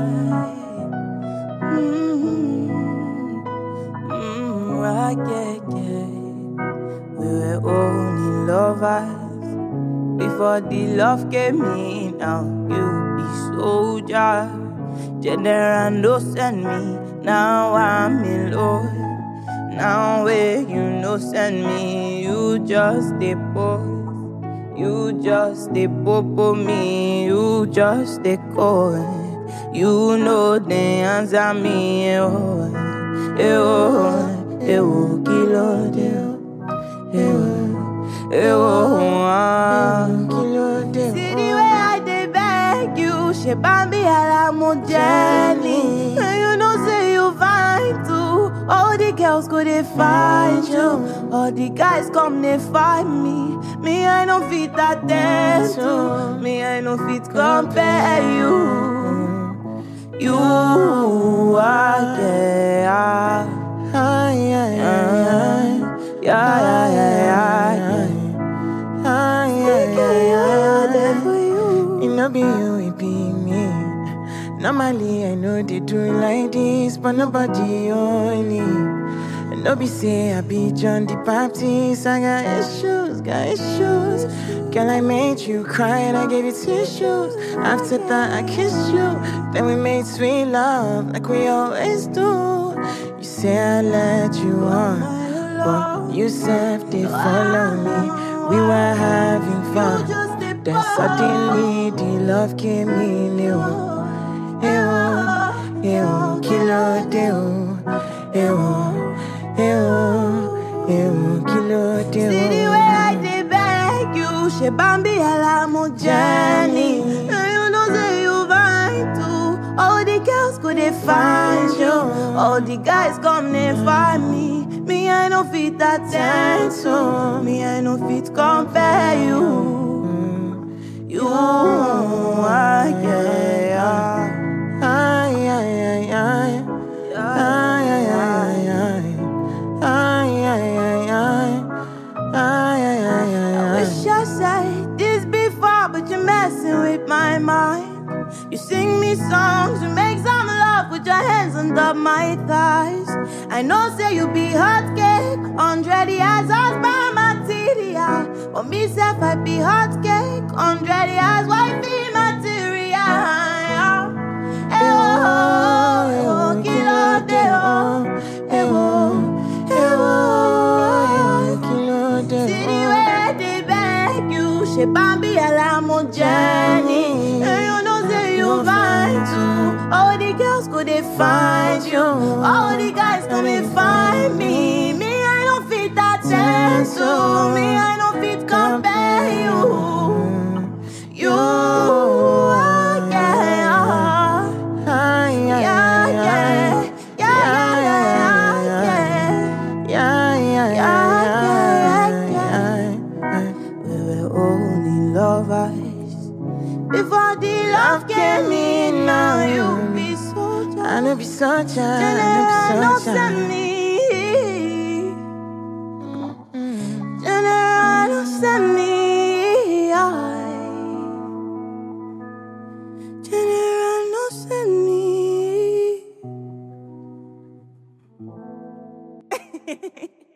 We were only lovers before the love came in. Now you be soldier, general no send me. Now I'm in love. Now where you no send me, you just dey pose. You just dey popo me, you just dey call. You know they answer me, oh, kilo deo, kilo deo. See the way I dey beg you, she bambi ala mo Jenny. And you know say you fine too. All the girls go they find you, all the guys come they find me. Me I no fit attend to, me I no fit compare you. You are It no be you, it be me. Normally I know they do it like this, but nobody only. And no be say I be John the Baptist. I got issues, got issues. Girl, I made you cry and I gave you tissues. After that I kissed you, then we made sweet love like we always do. You say I let you on, but you said they follow me. We were having fun, then suddenly the love came in. Kilo deo, kilo deo. See the way I dey beg you, she bambi ala mo Jenny. And you know say you fine too. All the girls go they find you, all the guys come they find me. Me I no fit attend to, me I no fit compare you. You are I wish I said this before, but you're messing with my mind. You sing me songs, you make some love with your hands under my thighs. I know say you be hot cake, 100 years as by material. But me self I be hot cake, 100 years wifey material. Kilo deo, Kilo deo. see the way they beg you, she bambi ala mo Jenny. And you know say you fine too. All the girls go they find you, all the guys come they find me. Me I don't fit attend to, me I don't fit compare you. You are We were only lovers before the love came in. Now you be soldier, I know be such a, general no I send me. General no send me. General no send me.